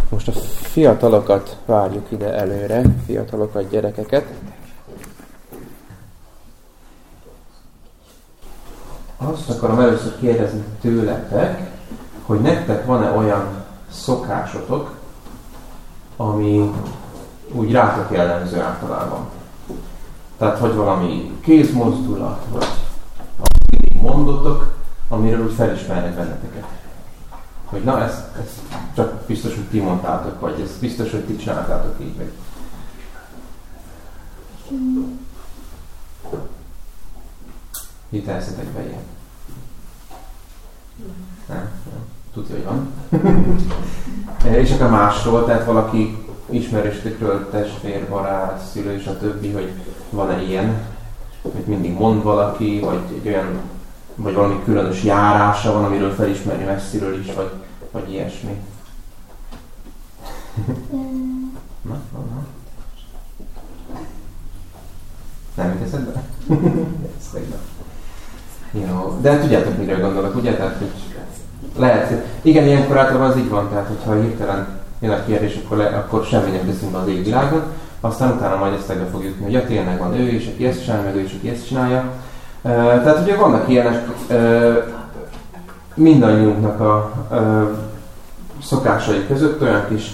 Most a fiatalokat várjuk ide előre, fiatalokat, gyerekeket. Azt akarom először kérdezni tőletek, hogy nektek van-e olyan szokásotok, ami úgy rátok jellemző általában. Tehát, hogy valami kézmozdulat, vagy mondotok, amiről úgy felismernek benneteket. Hogy na, ezt csak biztos, hogy ti mondtátok, vagy ezt biztos, hogy ti csináltátok így, vagy. Mit elszetek be ilyen? Nem. Tudja, hogy van. És akkor másról, tehát valaki ismerősökről, testvér, barát, szülő és a többi, hogy van-e ilyen, hogy mindig mond valaki, vagy egy olyan, vagy valami különös járása van, amiről felismerni messziről is, vagy ilyesmi. Na. Nem jut eszedbe? Jó, de tudjátok, mire gondolok, ugye? Tehát, hogy lehet, igen, ilyenkor általában az így van, tehát hogyha hirtelen jön a kérdés, akkor semmi nem teszünk be az égvilágon, aztán utána majd ezt be fog jutni, hogy ja, tényleg van ő is, aki ezt csinálja, meg ő is, aki ezt csinálja. Tehát ugye vannak ilyenek mindannyiunknak a szokásai között olyan kis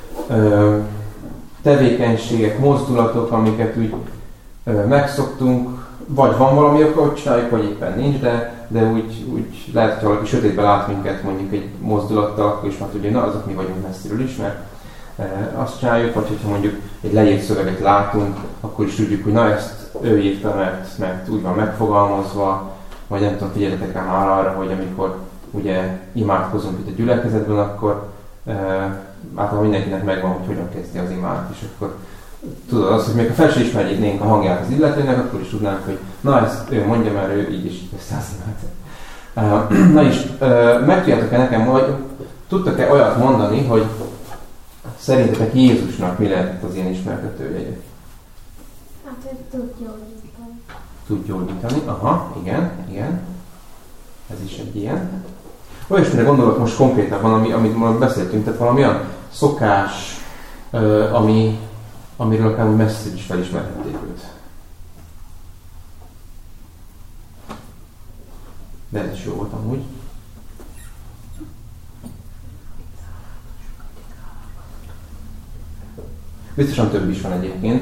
tevékenységek, mozdulatok, amiket úgy megszoktunk, vagy van valami oka, hogy csináljuk, vagy éppen nincs, de úgy lehet, hogy valaki sötétben lát minket mondjuk egy mozdulattal, akkor is már tudja, na azok mi vagyunk messziről is, mert azt csináljuk, vagy hogyha mondjuk egy leírt szöveget látunk, akkor is tudjuk, hogy na ezt ő írta, mert úgy van megfogalmazva, vagy nem tudom, figyeljetek rá már arra, hogy amikor ugye imádkozunk itt a gyülekezetben, akkor általában mindenkinek megvan, hogy hogyan kezdi az imát, és akkor tudod azt, hogy még ha fel sem ismernénk a hangját az illetőnek, akkor is tudnánk, hogy na ezt ő mondja, mert ő így is kezdte az imát. Na és meg tudjátok-e nekem, vagy tudtak-e olyat mondani, hogy szerintetek Jézusnak mi lehetett az ilyen ismertetőjegye? Hát, hogy tud gyógyítani. Tud gyógyítani, aha, igen. Ez is egy ilyen. Olyasmire gondolok most konkrétabban, amit már beszéltünk, tehát valami olyan szokás, amiről akár úgy messzire is felismerhették őt. De ez is jó volt amúgy. Biztosan több is van egyébként.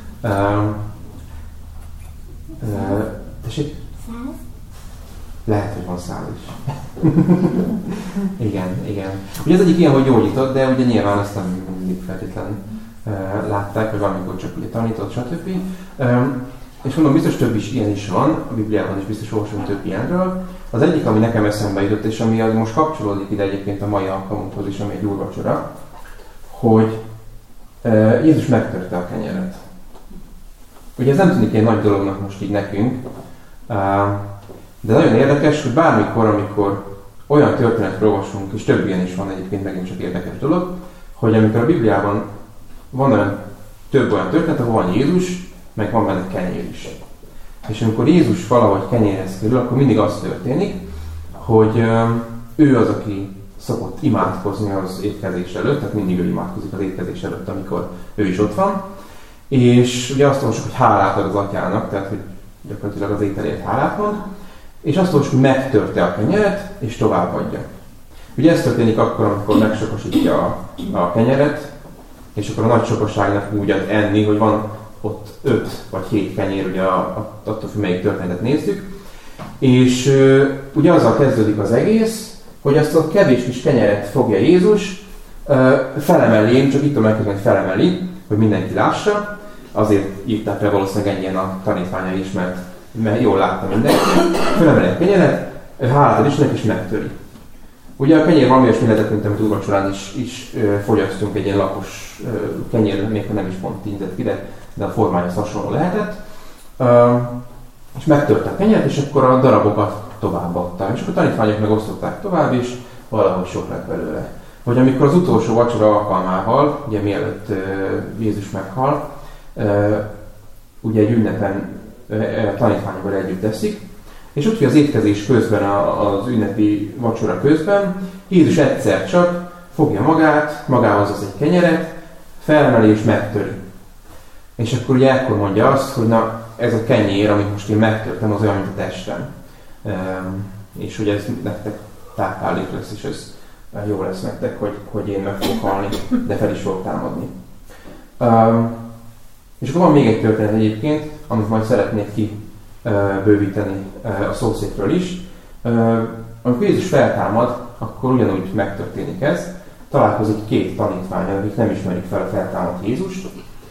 Tessék? 100? Lehet, hogy van 100 is. igen. Ugye az egyik ilyen, hogy gyógyított, de ugye nyilván azt nem mindig feltétlenül látták, vagy valamikor csak ugye tanított, stb. És mondom, biztos több is ilyen is van, a Bibliában is biztos olvasunk több ilyenről. Az egyik, ami nekem eszembe jutott, és ami most kapcsolódik ide egyébként a mai alkalmunkhoz is, ami egy úrvacsora, hogy Jézus megtörte a kenyeret. Ugye ez nem tűnik egy nagy dolognak most így nekünk, de nagyon érdekes, hogy bármikor, amikor olyan történetre olvasunk, és több ilyen is van egyébként, megint csak érdekes dolog, hogy amikor a Bibliában van több olyan történet, ahol van Jézus, meg van benne kenyér is. És amikor Jézus valahogy kenyérhez kerül, akkor mindig az történik, hogy ő az, aki szokott imádkozni az étkezés előtt, tehát mindig ő imádkozik az étkezés előtt, amikor ő is ott van. És ugye azt olvasjuk, hogy hálát ad az atyának, tehát hogy gyakorlatilag az ételért hálát mond, és azt olvasjuk, hogy megtörte a kenyeret, és továbbadja. Ugye ez történik akkor, amikor megsokosítja a kenyeret, és akkor a nagy sokaságnak úgy ad enni, hogy van ott 5 vagy 7 kenyér, ugye attól függ, melyik történetet nézzük. És ugye azzal kezdődik az egész, hogy azt a kevés kis kenyeret fogja Jézus, felemeli, én csak itt tudom elkezdeni, hogy felemeli, hogy mindenki lássa. Azért írták le valószínűleg ennyien a tanítványai is, mert jól látta mindenki. Felemeli a kenyeret, hálát ad Istennek, és megtöri. Ugye a kenyér valami olyasmi lehetett, mint amit úrvacsorán is fogyasztunk, egy ilyen lapos kenyér, még ha nem is pont tízett ki, de a formája hasonló lehetett. És megtörte a kenyeret, és akkor a darabokat továbbadta. És akkor a tanítványok megosztották tovább, és valahogy sok lett belőle. Vagy amikor az utolsó vacsora alkalmával, ugye mielőtt Jézus meghal, ugye egy ünnepen a tanítványokkal együtt eszik, és úgy, hogy az étkezés közben, az ünnepi vacsora közben Jézus egyszer csak fogja magát, magához az egy kenyeret, felemeli és megtöri. És akkor ugye ekkor mondja azt, hogy na, ez a kenyér, amit most én megtörtem, az olyan, mint a testem. És hogy ez nektek táplálék lesz, és ez jó lesz nektek, hogy én meg fogok halni, de fel is fogok támadni. És akkor van még egy történet egyébként, amit majd szeretnék kibővíteni a szószékről is. Amikor Jézus feltámad, akkor ugyanúgy megtörténik ez. Találkozik két tanítvány, akik nem ismerik fel a feltámadt Jézust.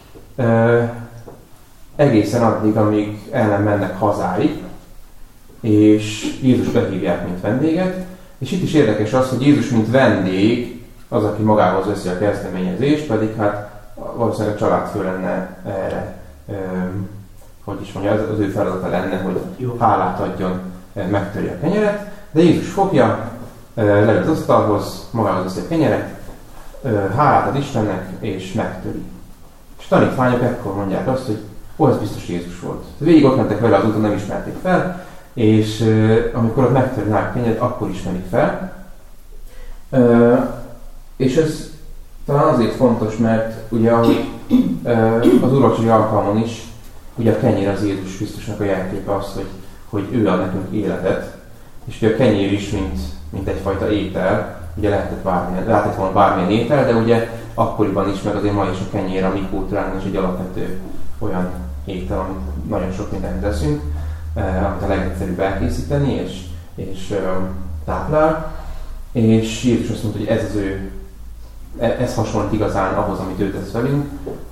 Egészen addig, amíg el nem mennek hazáig, és Jézus behívják, mint vendéget. És itt is érdekes az, hogy Jézus, mint vendég, az, aki magához veszi a kezdeményezést, pedig hát valószínűleg a családfő lenne erre, hogy is mondja, az ő feladata lenne, hogy hálát adjon, megtöri a kenyeret, de Jézus fogja, leül az asztalhoz, magához veszi a kenyeret, hálát ad Istennek, és megtöri. És tanítványok ekkor mondják azt, hogy ez biztos Jézus volt. Végig ott mentek vele az úton, nem ismerték fel, és amikor ott megtöri a kenyeret, akkor ismerik fel. És ez talán azért fontos, mert ugye ahogy az úrvacsori alkalmon is, ugye a kenyér az Jézus Krisztusnak a jelképe az, hogy ő ad nekünk életet, és ugye a kenyér is, mint egyfajta étel, ugye lehetett volna bármilyen étel, de ugye akkoriban is, meg azért ma is a kenyér a mi kultúránkban is egy alapvető olyan étel, amit nagyon sok mindent teszünk, amit a legegyszerűbb elkészíteni, és táplál. És Jézus azt mondta, hogy ez hasonlít igazán ahhoz, amit ő tesz velünk,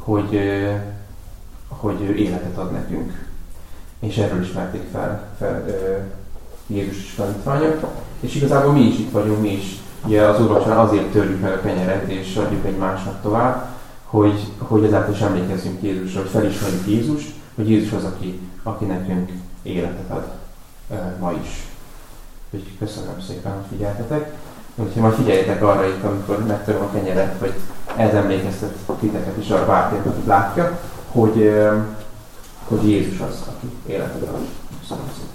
hogy ő életet ad nekünk. És erről ismerték fel Jézus tanítványok. És igazából mi is itt vagyunk, mi is ugye az úrvacsorán azért törjük meg a kenyeret, és adjuk egymásnak tovább, hogy ezáltal is emlékezzünk Jézusra, hogy felismerjük Jézust, hogy Jézus az, aki nekünk életet ad ma is. Úgyhogy köszönöm szépen, hogy figyeltetek. Úgyhogy majd figyeljetek arra itt, amikor megtöröm a kenyeret, hogy ez emlékeztet titeket is arra bárkit, akit látja, hogy Jézus az, aki életet ad. Köszönöm szépen.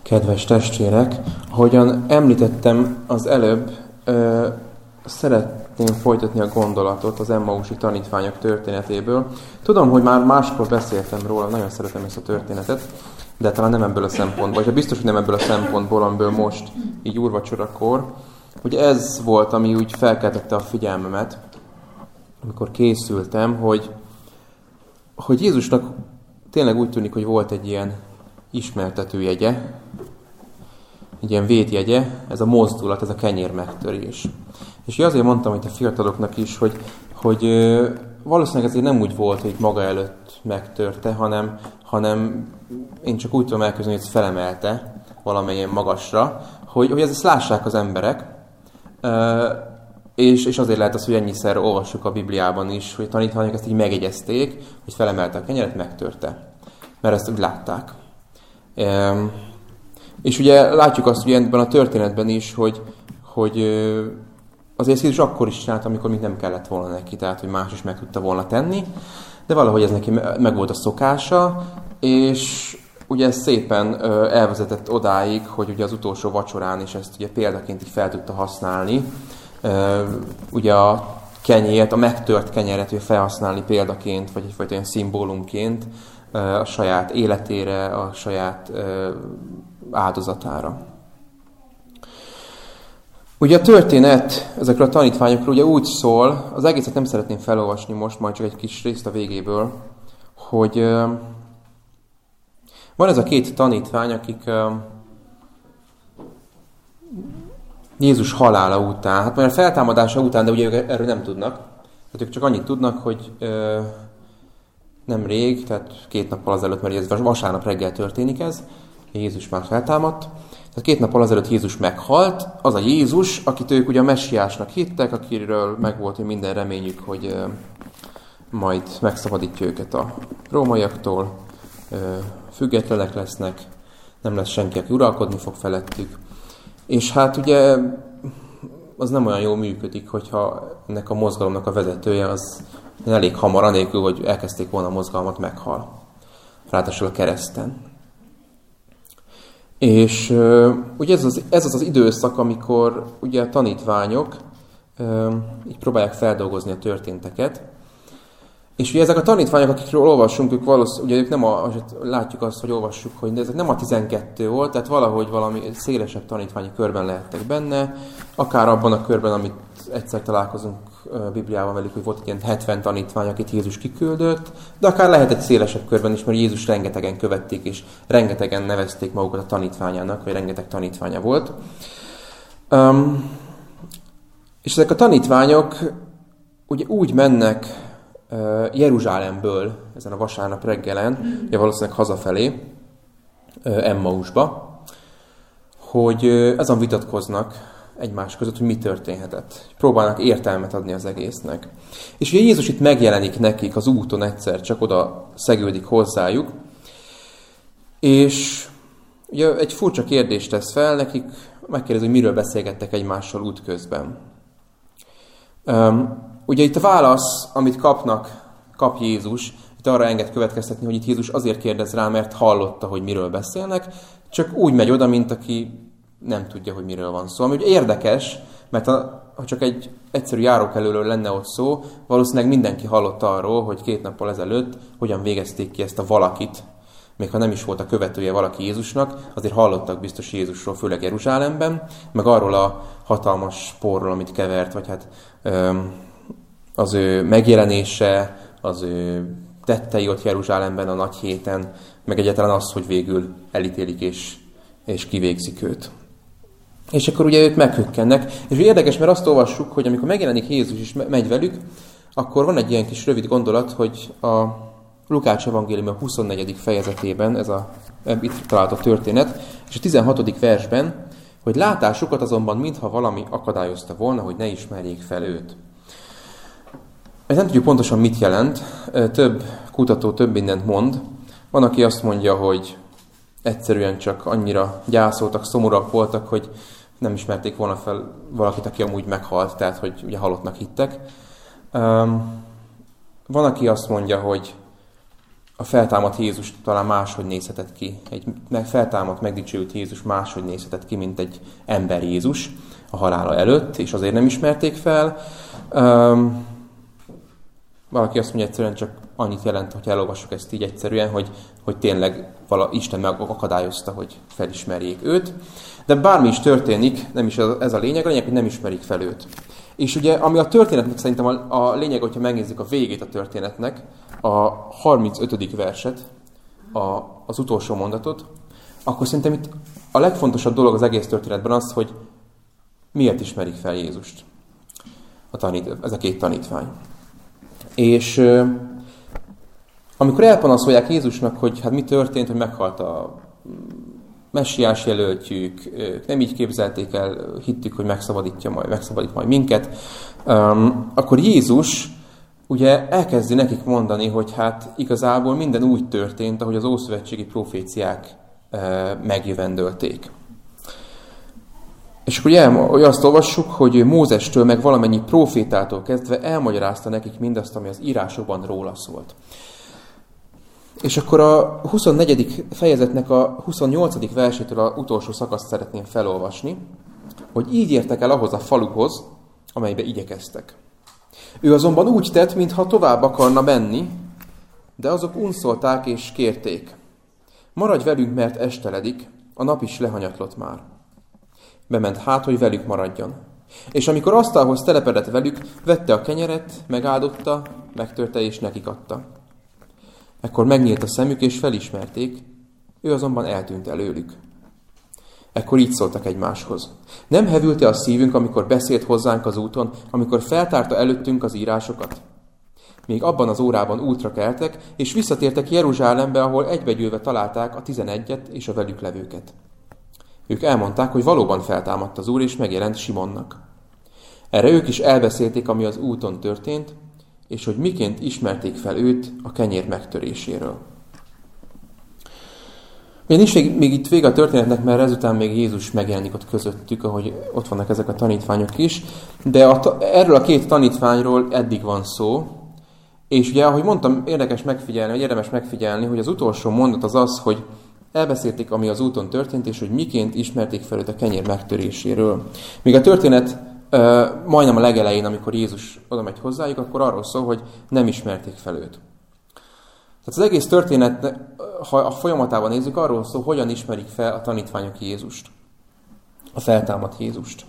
Kedves testvérek, ahogyan említettem az előbb, szeretném folytatni a gondolatot az Emmausi tanítványok történetéből. Tudom, hogy már máskor beszéltem róla, nagyon szeretem ezt a történetet, de talán nem ebből a szempontból, vagy biztos, hogy nem ebből a szempontból, amiből most így úrvacsorakor, hogy ez volt, ami úgy felkeltette a figyelmemet, amikor készültem, hogy Jézusnak tényleg úgy tűnik, hogy volt egy ilyen ismertetőjegye, egy ilyen védjegye, ez a mozdulat, ez a kenyér megtörés. És azért mondtam itt a fiataloknak is, hogy valószínűleg ezért nem úgy volt, hogy maga előtt megtörte, hanem én csak úgy tudom elképzelni, hogy ezt felemelte valamilyen magasra, hogy ezt lássák az emberek, és azért lehet az, hogy ennyiszer olvassuk a Bibliában is, hogy a tanítványok ezt így megjegyezték, hogy felemelte a kenyeret, megtörte. Mert ezt úgy látták. És ugye látjuk azt ugye ebben a történetben is, hogy azért Jézus akkor is csinált, amikor még nem kellett volna neki, tehát hogy más is meg tudta volna tenni, de valahogy ez neki meg volt a szokása, és ugye ez szépen elvezetett odáig, hogy ugye az utolsó vacsorán is ezt ugye példaként így fel tudta használni, ugye a kenyért, a megtört kenyeret ugye felhasználni példaként, vagy egyfajta olyan szimbólumként a saját életére, a saját áldozatára. Ugye a történet ezekről a tanítványokról ugye úgy szól, az egészet nem szeretném felolvasni most, majd csak egy kis részt a végéből, hogy van ez a két tanítvány, akik Jézus halála után, hát már a feltámadása után, de ugye ők erről nem tudnak. Tehát ők csak annyit tudnak, hogy nem rég, tehát 2 nappal azelőtt, mert ez vasárnap reggel történik ez, Jézus már feltámadt. Tehát 2 nappal azelőtt Jézus meghalt, az a Jézus, akit ők ugye a messiásnak hittek, akiről megvolt minden reményük, hogy majd megszabadítja őket a rómaiaktól, függetlenek lesznek, nem lesz senki, aki uralkodni fog felettük. És hát ugye az nem olyan jól működik, hogyha ennek a mozgalomnak a vezetője az elég hamar, anélkül, hogy elkezdték volna a mozgalmat, meghal. Ráadásul a kereszten. És ugye ez az időszak, amikor ugye a tanítványok így próbálják feldolgozni a történteket. És ugye ezek a tanítványok, akikről olvassunk, ők valószínűleg, ugye ők nem látjuk azt, hogy olvassuk, hogy ezek nem a 12 volt, tehát valahogy valami szélesebb tanítványi körben lehettek benne, akár abban a körben, amit egyszer találkozunk Bibliában velük, hogy volt egy ilyen 70 tanítvány, akit Jézus kiküldött, de akár lehet egy szélesebb körben is, mert Jézus rengetegen követték, és rengetegen nevezték magukat a tanítványának, vagy rengeteg tanítványa volt. És ezek a tanítványok ugye úgy mennek Jeruzsálemből ezen a vasárnap reggelen, ugye valószínűleg hazafelé, Emmausba, hogy ezen vitatkoznak egymás között, hogy mi történhetett. Próbálnak értelmet adni az egésznek. És ugye Jézus itt megjelenik nekik az úton egyszer, csak oda szegődik hozzájuk, és ugye egy furcsa kérdést tesz fel nekik, megkérdezi, hogy miről beszélgettek egymással útközben. Ugye itt a válasz, amit kap Jézus, itt arra enged következtetni, hogy itt Jézus azért kérdez rá, mert hallotta, hogy miről beszélnek, csak úgy megy oda, mint aki nem tudja, hogy miről van szó. Ami ugye érdekes, mert ha csak egy egyszerű járókelőről lenne ott szó, valószínűleg mindenki hallott arról, hogy 2 nappal ezelőtt hogyan végezték ki ezt a valakit. Még ha nem is volt a követője valaki Jézusnak, azért hallottak biztos Jézusról, főleg Jeruzsálemben, meg arról a hatalmas porról, amit kevert, vagy hát az ő megjelenése, az ő tettei ott Jeruzsálemben a nagy héten, meg egyáltalán az, hogy végül elítélik és kivégzik őt. És akkor ugye ők meghökkennek. És ugye érdekes, mert azt olvassuk, hogy amikor megjelenik Jézus és megy velük, akkor van egy ilyen kis rövid gondolat, hogy a Lukács evangélium a 24. fejezetében, itt található történet, és a 16. versben, hogy látásukat azonban mintha valami akadályozta volna, hogy ne ismerjék fel őt. Ez nem tudjuk pontosan mit jelent, több kutató több mindent mond. Van, aki azt mondja, hogy egyszerűen csak annyira gyászoltak, szomorúak voltak, hogy nem ismerték volna fel valakit, aki amúgy meghalt, tehát hogy ugye halottnak hittek. Van, aki azt mondja, hogy a feltámadt Jézus talán máshogy nézhetett ki. Egy feltámadt, megdicsőült Jézus máshogy nézhetett ki, mint egy ember Jézus a halála előtt, és azért nem ismerték fel. Valaki azt mondja, egyszerűen csak annyit jelent, hogy elolvassuk ezt így egyszerűen, hogy tényleg Isten megakadályozta, hogy felismerjék őt. De bármi is történik, nem is ez a lényeg, hogy nem ismerik fel őt. És ugye, ami a történetnek szerintem a lényeg, hogyha megnézzük a végét a történetnek, a 35. verset, az utolsó mondatot, akkor szerintem itt a legfontosabb dolog az egész történetben az, hogy miért ismerik fel Jézust. Ez a két tanítvány. És amikor elpanaszolják Jézusnak, hogy hát mi történt, hogy meghalt a messiás jelöltjük, nem így képzelték el, hittük, hogy megszabadít majd minket, akkor Jézus ugye elkezdi nekik mondani, hogy hát igazából minden úgy történt, ahogy az ószövetségi proféciák megjövendölték. És akkor ugye azt olvassuk, hogy Mózestől meg valamennyi profétától kezdve elmagyarázta nekik mindazt, ami az írásokban róla szólt. És akkor a 24. fejezetnek a 28. versétől az utolsó szakaszt szeretném felolvasni, hogy így értek el ahhoz a faluhoz, amelybe igyekeztek. Ő azonban úgy tett, mintha tovább akarna menni, de azok unszolták és kérték. Maradj velünk, mert esteledik, a nap is lehanyatlott már. Bement hát, hogy velük maradjon. És amikor asztalhoz telepedett velük, vette a kenyeret, megáldotta, megtörte és nekik adta. Ekkor megnyílt a szemük, és felismerték, ő azonban eltűnt előlük. Ekkor így szóltak egymáshoz. Nem hevült-e a szívünk, amikor beszélt hozzánk az úton, amikor feltárta előttünk az írásokat? Még abban az órában útra keltek, és visszatértek Jeruzsálembe, ahol egybegyűlve találták a 11-et és a velük levőket. Ők elmondták, hogy valóban feltámadt az Úr, és megjelent Simonnak. Erre ők is elbeszélték, ami az úton történt, és hogy miként ismerték fel őt a kenyér megtöréséről. Ugye nincs még itt vége a történetnek, mert ezután még Jézus megjelenik ott közöttük, ahogy ott vannak ezek a tanítványok is, de erről a két tanítványról eddig van szó, és ugye, ahogy mondtam, érdemes megfigyelni, hogy az utolsó mondat az az, hogy elbeszélték, ami az úton történt, és hogy miként ismerték fel őt a kenyér megtöréséről. Míg a történet majdnem a legelején, amikor Jézus oda megy hozzájuk, akkor arról szól, hogy nem ismerték fel őt. Tehát az egész történet, ha a folyamatában nézzük, arról szól, hogyan ismerik fel a tanítványok Jézust. A feltámadt Jézust.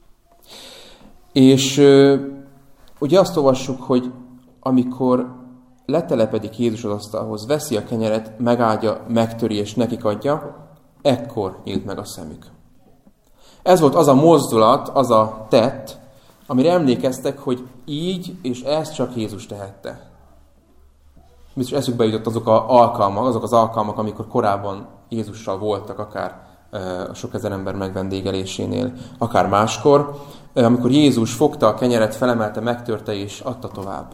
És ugye azt olvassuk, hogy amikor letelepedik Jézus az asztalhoz, veszi a kenyeret, megáldja, megtöri és nekik adja, ekkor nyílt meg a szemük. Ez volt az a mozdulat, az a tett, amire emlékeztek, hogy így és ezt csak Jézus tehette. Biztos eszükbe jutott azok az alkalmak, amikor korábban Jézussal voltak, akár a sok ezer ember megvendégelésénél, akár máskor, amikor Jézus fogta a kenyeret, felemelte, megtörte és adta tovább.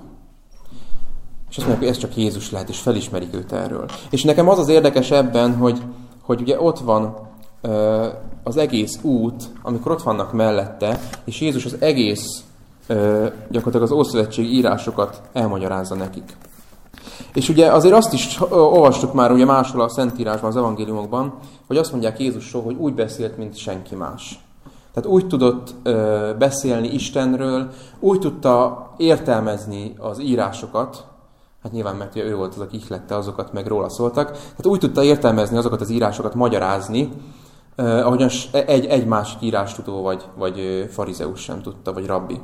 És azt mondják, hogy ez csak Jézus lehet, és felismerik őt erről. És nekem az az érdekes ebben, hogy ugye ott van az egész út, amikor ott vannak mellette, és Jézus az egész, gyakorlatilag az Ószövetség írásokat elmagyarázza nekik. És ugye azért azt is olvastuk már ugye máshol a Szentírásban, az evangéliumokban, hogy azt mondják Jézusról, hogy úgy beszélt, mint senki más. Tehát úgy tudott beszélni Istenről, úgy tudta értelmezni az írásokat, hát nyilván, mert ő volt az, aki ihlette azokat, meg róla szóltak, tehát úgy tudta értelmezni azokat az írásokat, magyarázni, ahogyan egy másik írástudó vagy farizeus sem tudta, vagy rabbi.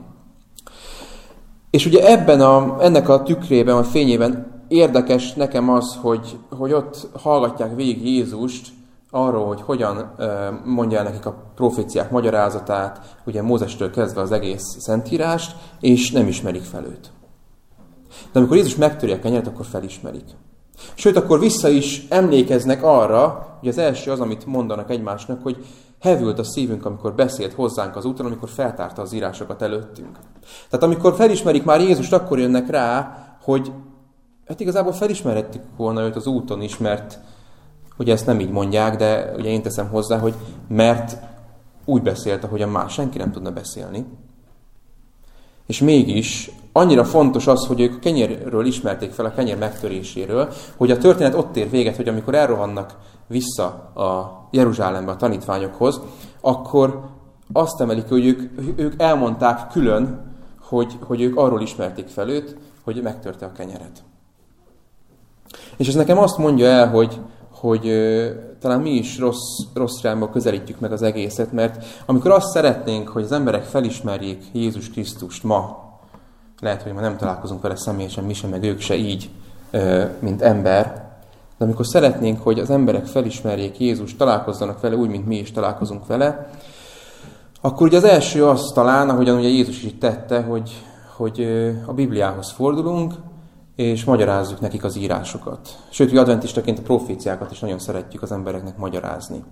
És ugye ennek a tükrében, a fényében érdekes nekem az, hogy ott hallgatják végig Jézust arról, hogy hogyan mondja el nekik a proféciák magyarázatát, ugye Mózestől kezdve az egész Szentírást, és nem ismerik fel őt. De amikor Jézus megtöri a kenyeret, akkor felismerik. Sőt, akkor vissza is emlékeznek arra, hogy az első az, amit mondanak egymásnak, hogy hevült a szívünk, amikor beszélt hozzánk az úton, amikor feltárta az írásokat előttünk. Tehát amikor felismerik már Jézust, akkor jönnek rá, hogy hát igazából felismerhettük volna őt az úton is, mert ugye ezt nem így mondják, de ugye én teszem hozzá, hogy mert úgy beszélt, ahogyan más senki nem tudna beszélni. És mégis annyira fontos az, hogy ők a kenyérről ismerték fel, a kenyér megtöréséről, hogy a történet ott ér véget, hogy amikor elrohannak vissza a Jeruzsálembe a tanítványokhoz, akkor azt emelik, hogy ők elmondták külön, hogy ők arról ismerték fel őt, hogy megtörte a kenyeret. És ez nekem azt mondja el, hogy talán mi is rossz irányba közelítjük meg az egészet, mert amikor azt szeretnénk, hogy az emberek felismerjék Jézus Krisztust ma, lehet, hogy ma nem találkozunk vele személyesen, mi sem, meg ők se így, mint ember, de amikor szeretnénk, hogy az emberek felismerjék Jézust, találkozzanak vele úgy, mint mi is találkozunk vele, akkor ugye az első az talán, ahogyan ugye Jézus is tette, hogy a Bibliához fordulunk, és magyarázzuk nekik az írásokat. Sőt, hogy adventistaként a proféciákat is nagyon szeretjük az embereknek magyarázni.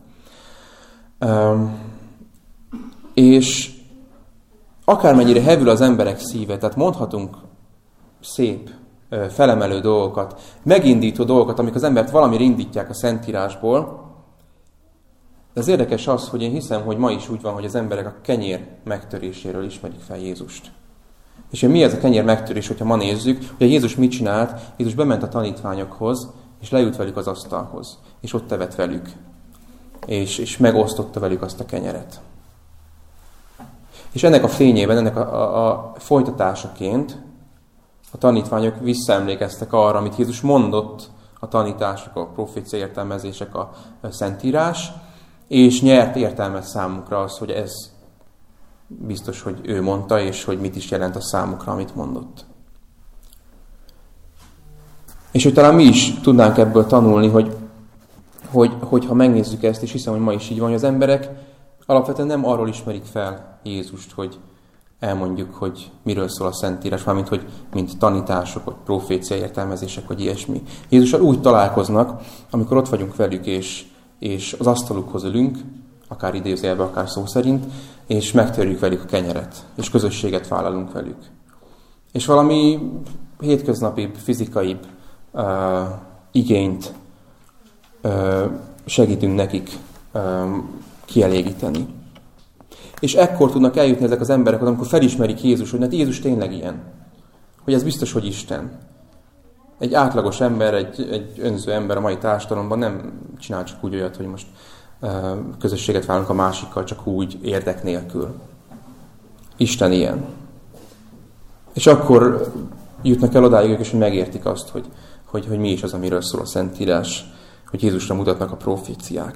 És akármennyire hevül az emberek szíve, tehát mondhatunk szép, felemelő dolgokat, megindító dolgokat, amik az embert valamire indítják a Szentírásból, de az érdekes az, hogy én hiszem, hogy ma is úgy van, hogy az emberek a kenyér megtöréséről ismerik fel Jézust. És mi ez a kenyér megtörés, hogyha ma nézzük, hogy Jézus mit csinált? Jézus bement a tanítványokhoz, és leült velük az asztalhoz, és ott evett velük, és megosztotta velük azt a kenyeret. És ennek a fényében, ennek a folytatásaként a tanítványok visszaemlékeztek arra, amit Jézus mondott a tanítások, a profécia értelmezések, a Szentírás, és nyert értelmet számukra az, hogy ez biztos, hogy ő mondta, és hogy mit is jelent a számukra, amit mondott. És hogy talán mi is tudnánk ebből tanulni, hogy ha megnézzük ezt, és hiszem, hogy ma is így van, hogy az emberek alapvetően nem arról ismerik fel Jézust, hogy elmondjuk, hogy miről szól a Szentírás, mármint, hogy mint tanítások, vagy profécia értelmezések, vagy ilyesmi. Jézussal úgy találkoznak, amikor ott vagyunk velük, és az asztalukhoz ülünk, akár idézőjelben, akár szó szerint, és megtörjük velük a kenyeret, és közösséget vállalunk velük. És valami hétköznapibb, fizikaibb igényt segítünk nekik kielégíteni. És ekkor tudnak eljutni ezek az emberek, amikor felismerik Jézus, hogy Jézus tényleg ilyen. Hogy ez biztos, hogy Isten. Egy átlagos ember, egy önző ember a mai társadalomban nem csinál csak úgy olyat, hogy most közösséget vállalunk a másikkal, csak úgy érdek nélkül. Isten ilyen. És akkor jutnak el odáig ők, és hogy megértik azt, hogy mi is az, amiről szól a Szentírás, hogy Jézusra mutatnak a proféciák.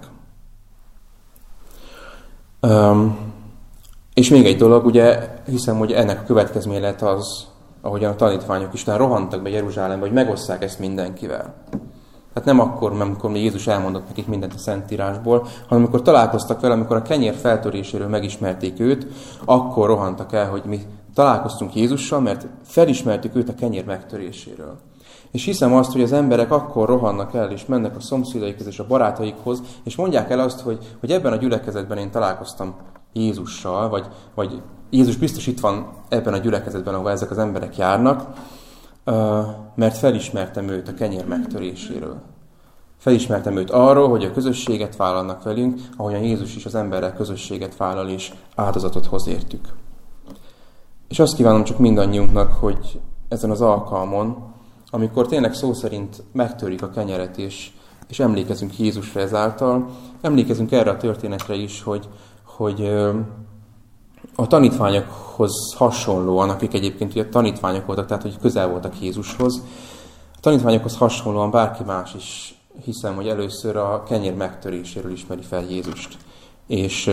És még egy dolog, ugye hiszem, hogy ennek a következménye lett az, ahogyan a tanítványok Isten rohantak be Jeruzsálembe, hogy megosszák ezt mindenkivel. Tehát nem akkor, amikor Jézus elmondott nekik mindent a Szentírásból, hanem amikor találkoztak vele, amikor a kenyér feltöréséről megismerték őt, akkor rohantak el, hogy mi találkoztunk Jézussal, mert felismertük őt a kenyér megtöréséről. És hiszem azt, hogy az emberek akkor rohannak el, és mennek a szomszédaikhoz és a barátaikhoz, és mondják el azt, hogy ebben a gyülekezetben én találkoztam Jézussal, vagy Jézus biztos itt van ebben a gyülekezetben, ahol ezek az emberek járnak, mert felismertem őt a kenyér megtöréséről. Felismertem őt arról, hogy a közösséget vállalnak velünk, ahogyan Jézus is az emberrel közösséget vállal, és áldozatot hoz értük. És azt kívánom csak mindannyiunknak, hogy ezen az alkalmon, amikor tényleg szó szerint megtörjük a kenyeret, és emlékezünk Jézusra ezáltal, emlékezünk erre a történetre is, hogy a tanítványokhoz hasonlóan, akik egyébként ugye tanítványok voltak, tehát hogy közel voltak Jézushoz, a tanítványokhoz hasonlóan bárki más is hiszem, hogy először a kenyér megtöréséről ismeri fel Jézust, és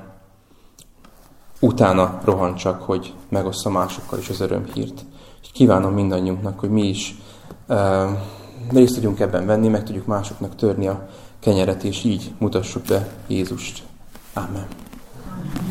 utána rohan csak, hogy megossza másokkal is az örömhírt. Kívánom mindannyiunknak, hogy mi is részt tudjunk ebben venni, meg tudjuk másoknak törni a kenyeret, és így mutassuk be Jézust. Amen.